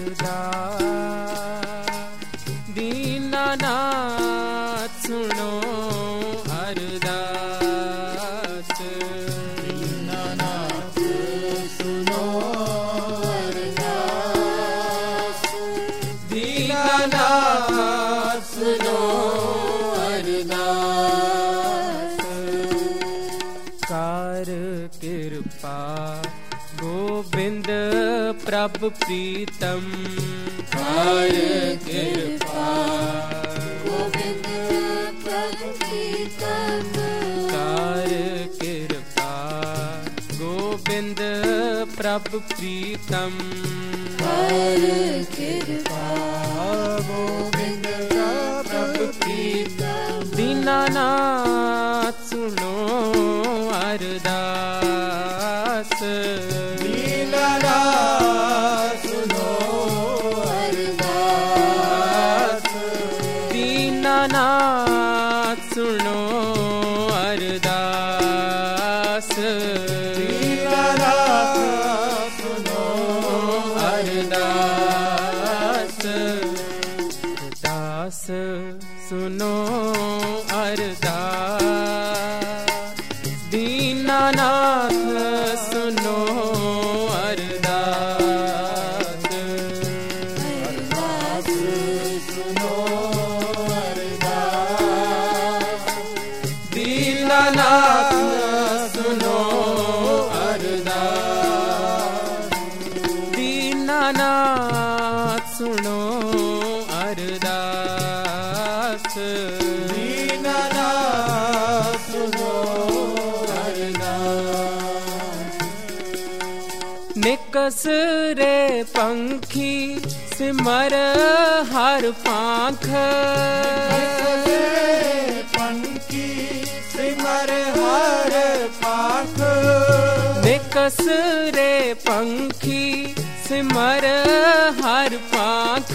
अरदास। दीनानाथ सुनो अरदास। दीनानाथ सुनो अरदास। दीनानाथ सुनो अरदास। कार कृपा गोविंद प्रभु प्रीतम। कार कृपा गोविंद प्रभु प्रीतम। कार कृपा गोविंद प्रभु प्रीतम। कार कृपा गोविंद प्रभु प्रीतम। दीनानाथ सुनो अरदास। दीनानाथ सुनो अरदास। दीनानाथ सुनो अरदास। दीनानाथ सुनो अरदास। दास सुनो अरदास। दीनानाथ सुनो अरदास। अरदास सुनो अरदास। दीनानाथ सुनो अरदास। दीनानाथ सुनो अरदास। दीनानाथ सुनो अरदास। निकस रे पंखी सिमर हर पांख। पंखी सिमर हर पाख। निकस रे पंखी सिमर हर पांख।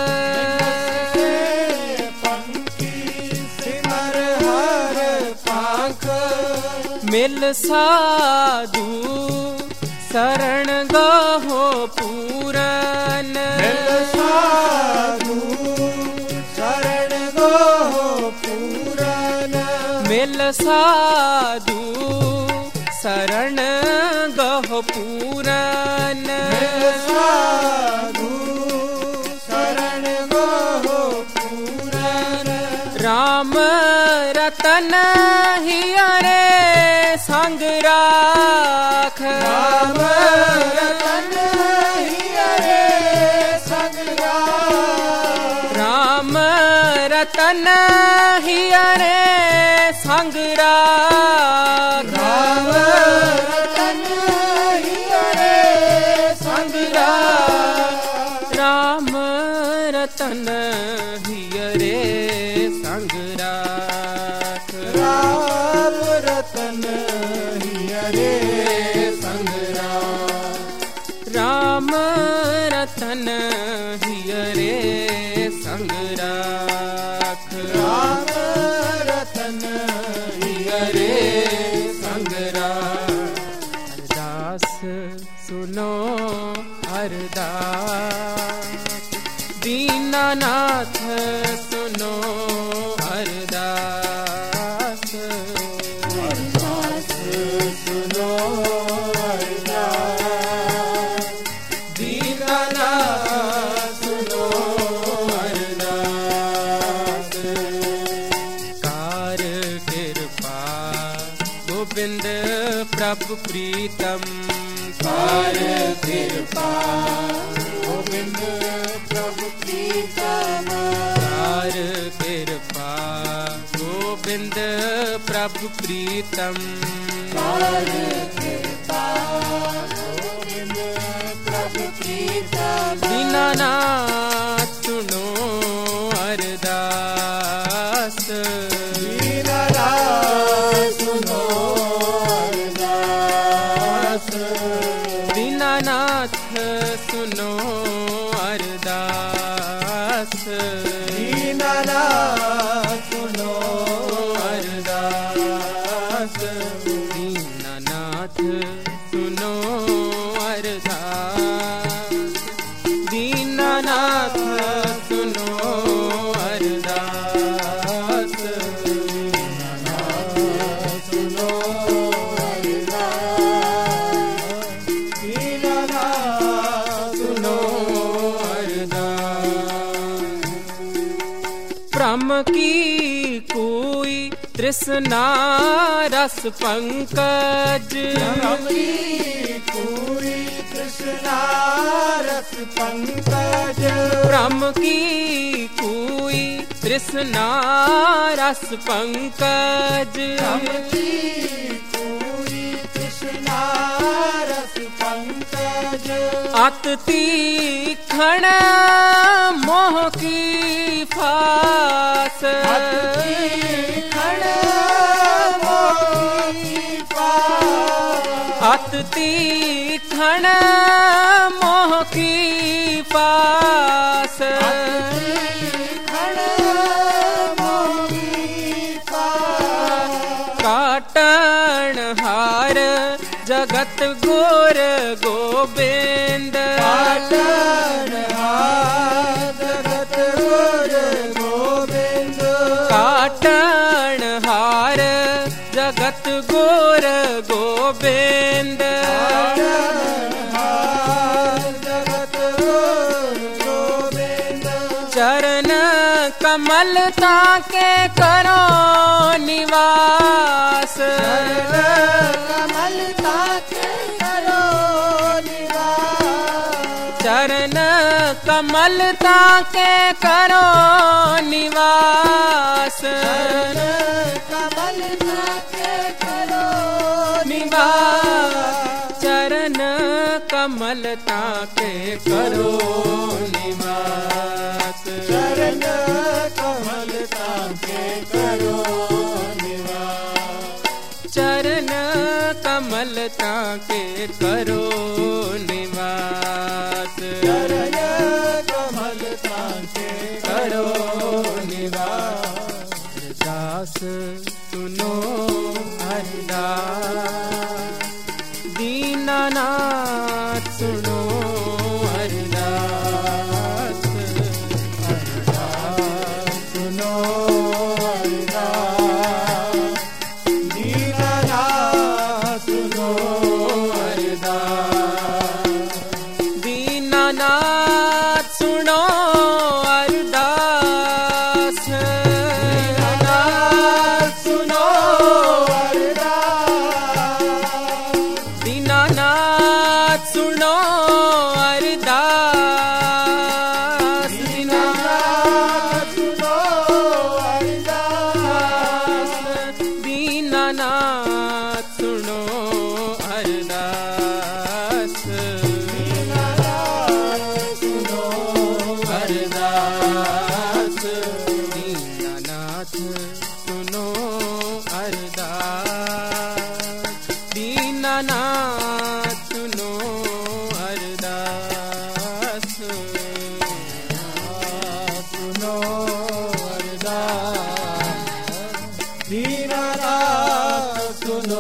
पंखी सिमर हर पाख। मिल साधु शरण गहो पूरन। मिल साधु शरण गहो पूरन। मिल साधु शरण गहो पूरन। मिल साधु शरण गहो पूरन। राम रतन हियरे संग राख। राम रतन हियरे संग राख। राम रतन हियरे संग राख। राम रतन हियरे संग राख। राम रतन हियरे संग राख। राम रतन हियरे संग राख। राम रतन हियरे संग राख। राम रतन हियरे संग राख। अरदास सुनो अरदास। दीनानाथ सुनो अरदास। अरदास सुनो अरदास। दीनानाथ सुनो अरदास। कार कृपा गोविंद प्रभु प्रीतम। कार कृपा गोविंद प्रभु प्रीतम। कार कृपा गोविंद प्रभु प्रीतम। कार कृपा गोविंद प्रभु प्रीतम। दीनानाथ सुनो अरदास। दीनानाथ सुनो अरदास। दीनानाथ सुनो अरदास। दीनानाथ सुनो अरदास। दीनानाथ सुनो अरदास। दीन ब्रह्म की कोई तृष्णा रस पंकज, ब्रह्म की कोई तृष्णा रस पंकज, ब्रह्म की कोई तृष्णा रस पंकज, ब्रह्म की कोई तृष्णा रस पंकज, अत तीक्ष्ण मोह की फास, अत तीक्ष्ण मोह की फास, अत तीक्ष्ण मोह की फास, काटन हार जगत गोर गोविंद, काटन हार जगत गोर गोविंद, काटन हार जगत गोर गोविंद, जगत गोर गोविंद, चरण कमल ताके करो निवास, कमल ताके करो निवास, चरण कमल ताके करो निवास, कमल ताके करो निवास, चरण कमल ताके करो निवास, चरण कमल ताके करो निवास, चरण कमल ताके करो निवास, चरण कमल ताके करो निवास। दास सुनो अरदास, दीनानाथ सुनो अरदास, अरदास सुनो अरदास, दीनानाथ सुनो अरदास, दीनानाथ सुनो अरदास, दीनानाथ सुनो अरदास, दीनानाथ सुनो अरदास, दीनानाथ सुनो अरदास, दीनानाथ सुनो अरदास, दीनानाथ सुनो अरदास, दीनानाथ सुनो अरदास, दीनानाथ सुनो अरदास, सुनो अरदास, दीनानाथ सुनो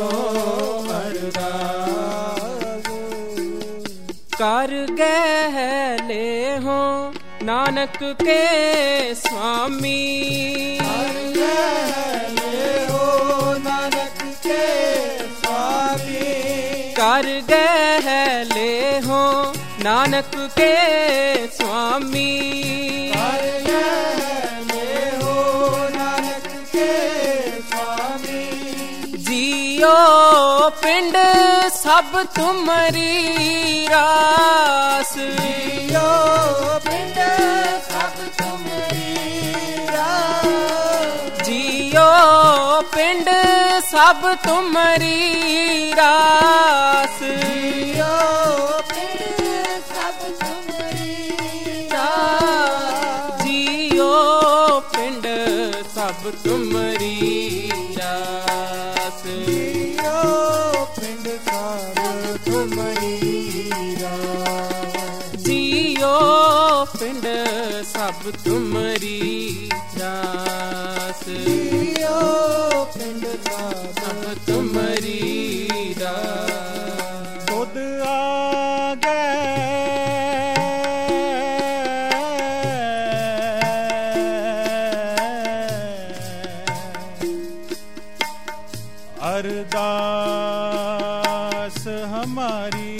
अरदास, कर गहले हो नानक के स्वामी, ले हो नानक के स्वामी, कर गहले हो नानक के स्वामी, ले हो नानक के स्वामी, जियो पिंड सब तुम्हारी रास, जियो पिंड सब तुम्हारी रास, जियो पिंड सब तुम्हारी रास, जियो पिंड सब तुम्हारी रास, जियो पिंड सब तुम्हारी रास, जियो पिंड सब तुम्हारी रास, जियो पिंड सब तुम्हारी रास, जियो पिंड सब तुम्हारी रास। खुद आ अरदास हमारी,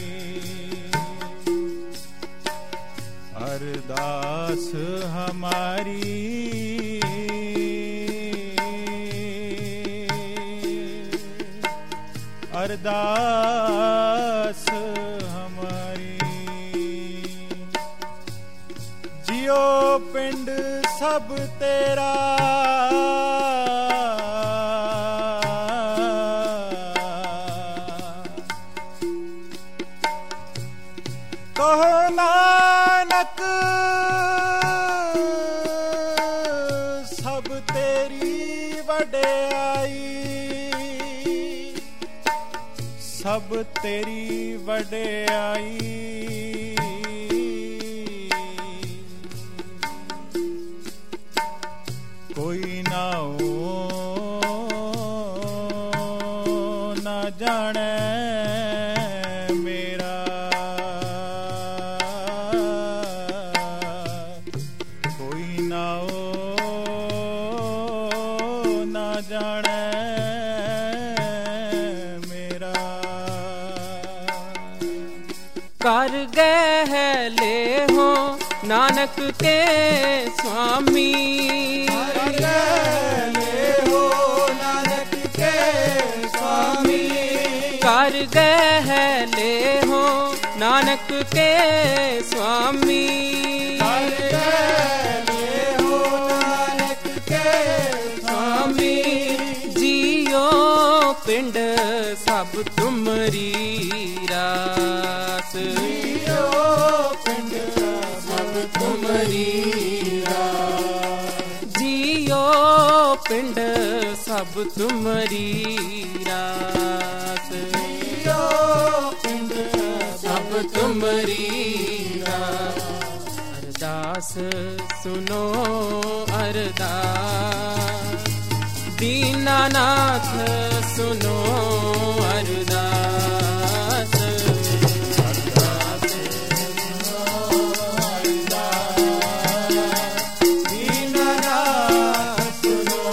अरदास हमारी, हमारी अरदास हमारी। जियो पिंड सब तेरा कहो नानक सब तेरी वडेयाई, सब तेरी वडेयाई। कोई ना हो ना जाने मेरा, कोई ना हो ना जाने मेरा। कर गए ले हो नानक के स्वामी, कर गए हो नानक के स्वामी, कर गए ले हो नानक के स्वामी। कर गए हो नानक के स्वामी जियो पिंड सब तुमरी रास, जियो पिंड सब तुमरी रास, जियो पिंड सब तुमरी रास, जियो पिंड सब तुमरी रास। अरदास सुनो अरदास, दीनानाथ सुनो अरदास। अरदास सुनो अरदास, दीनानाथ सुनो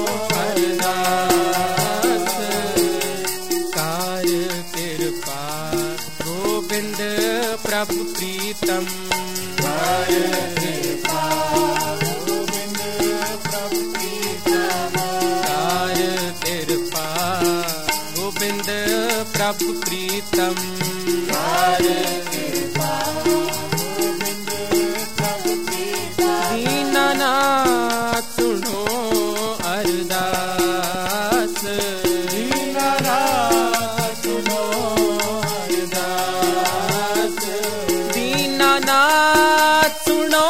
अरदास। कार कृपा गोविंद प्रभु प्रीतम, कार कृपा गोविंद प्रभु प्रीतम, कार कृपा गोविंद प्रभु प्रीतम। कार कृपा गोविंद प्रभु प्रीतम। दीनानाथ सुनो अरदास, दीनानाथ सुनो अरदास, दीनानाथ सुनो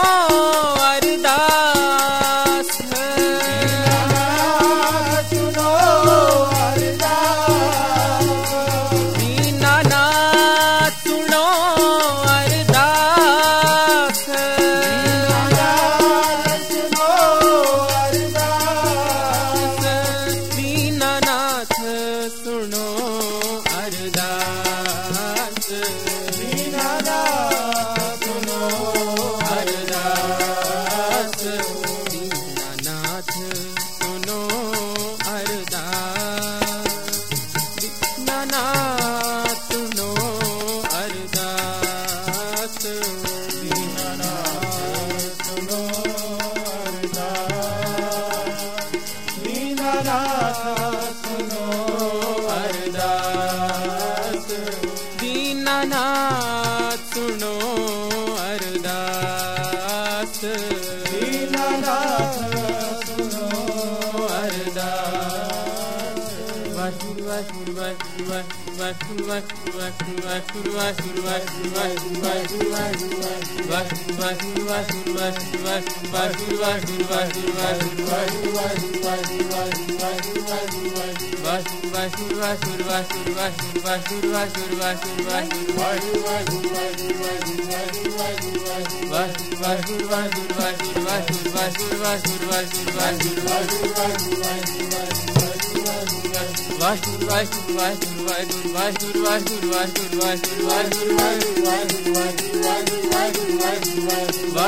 अरदास, दीनानाथ सुनो अरदास, दीनानाथ सुनो अरदास, दीनानाथ सुनो अरदास, दीनानाथ सुनो अरदास, दीनानाथ सुनो अरदास, दीनानाथ सुनो अरदास, दीनानाथ सुनो अरदास, दीनानाथ सुनो अरदास, दीनानाथ सुनो अरदास, दीनानाथ सुनो अरदास, दीनानाथ सुनो अरदास। वाहिगुरु वाहिगुरु वाहिगुरु वाहिगुरु वाहिगुरु वाहिगुरु वाहिगुरु वाहिगुरु वाहिगुरु वाहिगुरु वाहिगुरु वाहिगुरु वाहिगुरु वाहिगुरु वाहिगुरु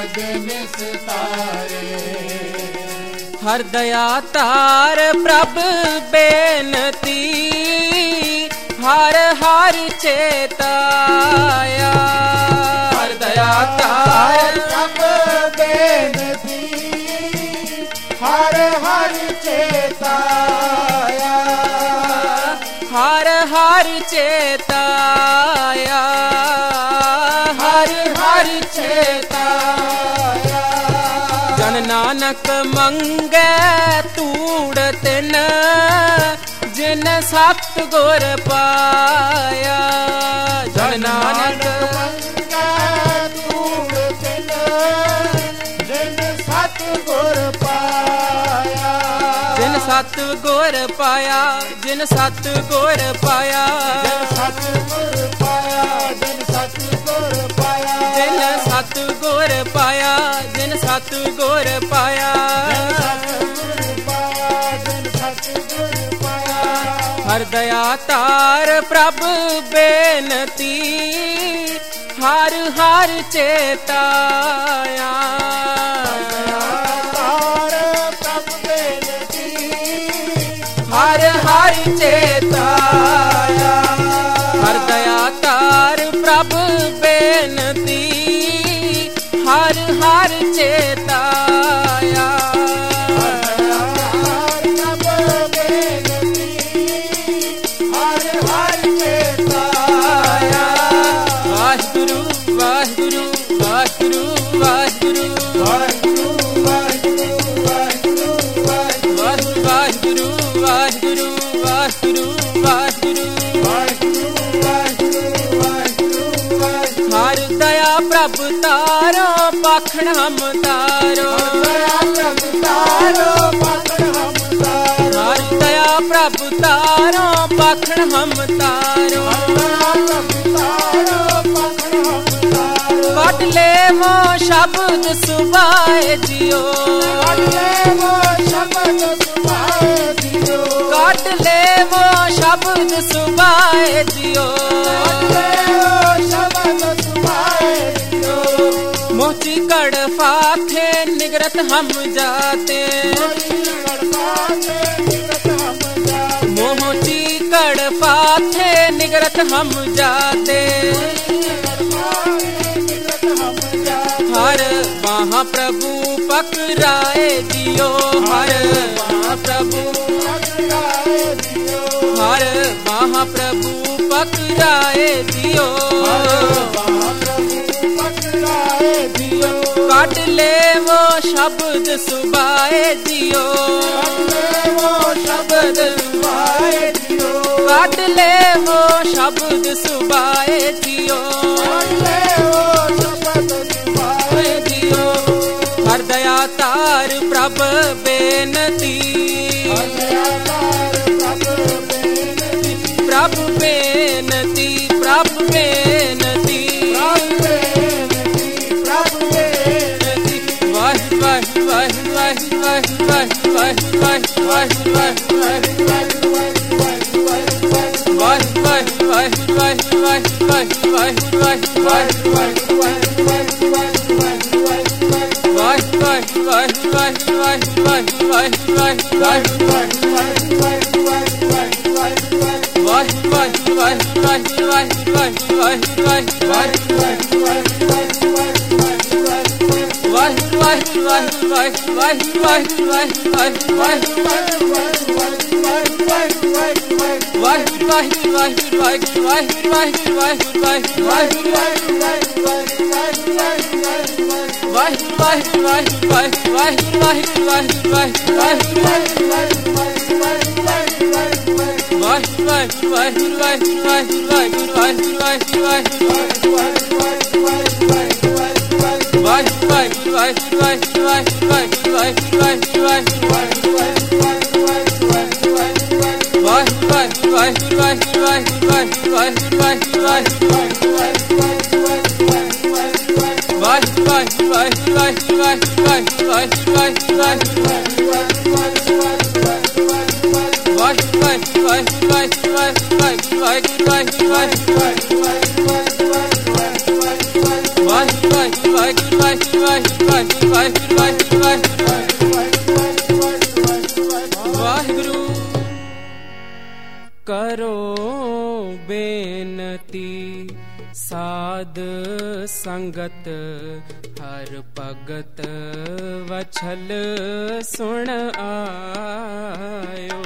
ਦਿਨ ਸਿਤਾਰੇ। ਹਰ ਦਇਆ ਤਾਰ ਪ੍ਰਭ ਬੇਨਤੀ, ਹਰ ਹਰ ਚੇਤਾਇਆ। ਹਰ ਦਇਆ ਤਾਰ ਪ੍ਰਭ ਬੇਨਤੀ, ਹਰ ਹਰ ਚੇਤਾਇਆ। ਹਰ ਹਰ ਚੇਤਾਇਆ, ਹਰ ਹਰ ਚੇਤਾਇਆ। ਜਨ ਨਾਨਕ ਮੰਗੈ ਤੂੜ ਤਿਨ, ਜਿਨ ਸਤ ਗੁਰ ਪਾਇਆ। ਜਨ ਨਾਨਕ ਮੰਗੈ ਤੂੜ ਤਿਨ, ਜਿਨ ਸਤ ਗੁਰ ਪਾਇਆ। ਜਿਨ ਸਤ ਗੁਰ ਪਾਇਆ, ਜਿਨ ਸਤ ਗੁਰ ਪਾਇਆ। ਜਿਨ ਸਤ ਗੁਰ ਪਾਇਆ, ਜਿਨ ਸਤ ਗੁਰ ਪਾਇਆ। ਜਿਨ ਸਤ ਗੁਰ ਪਾਇਆ, ਜਿਨ ਸਤ ਗੁਰ ਪਾਇਆ। ਹਰ ਦਇਆ ਤਾਰ ਪ੍ਰਭ ਬੇਨਤੀ, ਹਰ ਹਰ ਚੇਤਾਇਆ। ਹਰ ਹਰ ਚੇਤਾਇਆ। ਹਰ ਦਇਆ ਤਾਰ ਪ੍ਰਭ ਬੇਨਤੀ, ਹਰ ਹਰ ਚੇਤਾਇਆ। ਵਾਹਿਗੁਰੂ ਵਾਹਿਗੁਰੂ ਵਾਹਿਗੁਰੂ ਵਾਹਿਗੁਰੂ ਵਾਹਿਗੁਰੂ ਵਾਹਿਗੁਰੂ ਵਾਹਿਗੁਰੂ ਵਾਹਿਗੁਰੂ। ਹਰ ਦਇਆ ਪ੍ਰਭ ਤਾਰੋ ਪਾਖਣ ਹਮ ਤਾਰੋ। ਹਰ ਦਇਆ ਪ੍ਰਭ ਤਾਰੋ ਪਾਖਣ ਹਮ ਤਾਰੋ। ਕੱਢ ਲੇਵੋ ਸ਼ਬਦ ਸੁਭਾਏ ਜਿਉ। ਕੱਢ ਲੇਵੋ ਸ਼ਬਦ ਸੁਭਾਏ ਜਿਉ। मोची कड़ फाथे निगरत हम जाते। मोची कड़ फाथे निगरत हम जाते। हर महाप्रभु पकड़ाए दियो। हर महाप्रभु हर महाप्रभु पकड़ाए दियो। काट ले वो शब्द सुबाए जियो। काट ले वो शब्द सुबाए जियो। हर दया तार प्रभ बेनती। प्रभ बेनती प्रभ बेनती। Why ਵਾਹਿਗੁਰੂ ਵਾਹਿਗੁਰੂ ਵਾਹਿਗੁਰੂ ਵਾਹਿਗੁਰੂ ਵਾਹਿਗੁਰੂ ਵਾਹਿਗੁਰੂ ਕਰੋ ਬੇਨਤੀ ਸਾਧ ਸੰਗਤ ਹਰ ਭਗਤ ਵਛਲ ਸੁਣ ਆਇਓ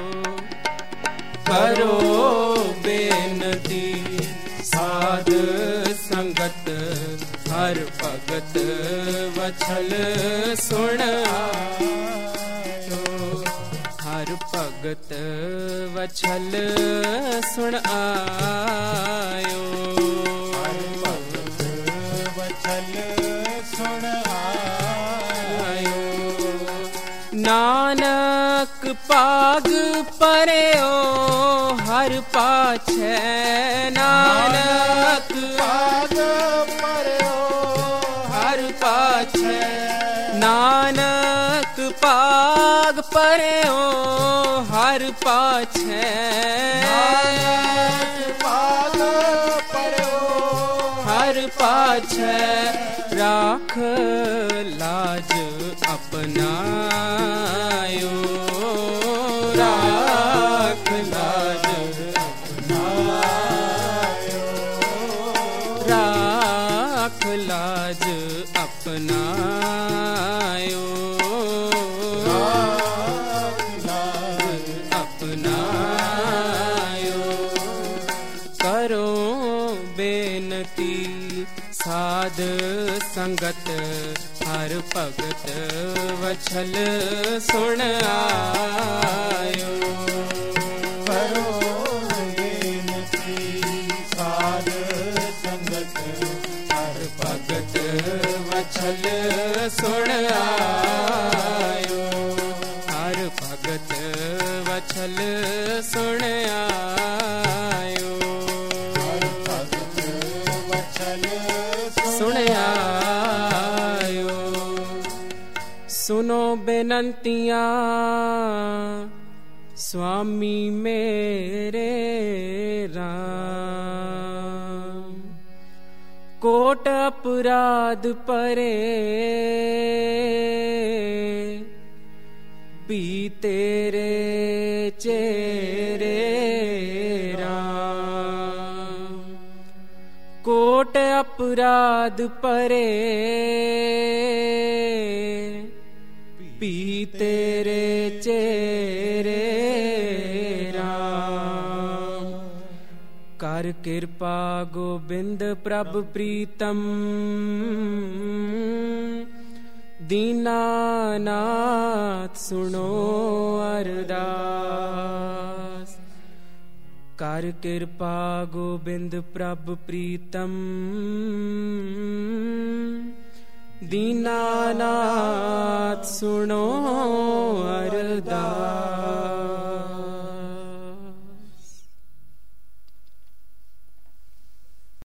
ਕਰੋ ਬੇਨਤੀ ਸਾਧ ਸੰਗਤ ਹਰ ਭਗਤ ਵਛਲ ਸੁਣ ਆਇਓ ਹਰ ਭਗਤ ਵਛਲ ਸੁਣ ਆਇਓ ਹਰ ਭਗਤ ਵਛਲ ਸੁਣ ਆਇਓ ਨਾਨਕ ਪਾਗ ਪਰਿਓ ਹਰ ਪਾਛੈ ਨਾਨਕ ਪਾਗ ਪਰਿਓ ਹਰ ਪਾਛੈ ਨਾਨਕ ਪਾਗ ਪਰਿਓ ਹਰ ਪਾਛੈ ਪਾਗ ਪਰਿਓ ਹਰ ਪਾਛੈ ਰਾਖ ਲਾਜ ਆਪਣਾਇਓ ਰਾਖ ਲਾਜ ਆਪਣਾਇਓ ਰਾਖ ਲਾਜ ਆਪਣਾਇਓ ਰਾਖ ਲਾਜ ਆਪਣਾਇਓ ਕਰੋ ਬੇਨਤੀ ਸਾਧ ਸੰਗਤ ਹਰ ਭਗਤ ਵਛਲ ਸੁਣ ਆਇਓ ਕਰੋ ਬੇਨਤੀ ਸਾਧ ਸੰਗਤ ਹਰ ਭਗਤ ਵਛਲ ਸੁਣ ਆਇਓ ਹਰ ਭਗਤ ਵਛਲ ਸੁਣ ਆਇਓ ਹਰ ਭਗਤ ਵਛਲ ਸੁਣ ਆਇਓ सुनो बेनंतियां स्वामी मेरे राम कोट अपराध परे पी तेरे चेरे राम कोट अपराध परे पी तेरे चेरे राम कर कृपा गोबिंद प्रभ प्रीतम दीनानाथ सुनो अरदास कर कृपा गोबिंद प्रभ प्रीतम दीनानाथ सुनो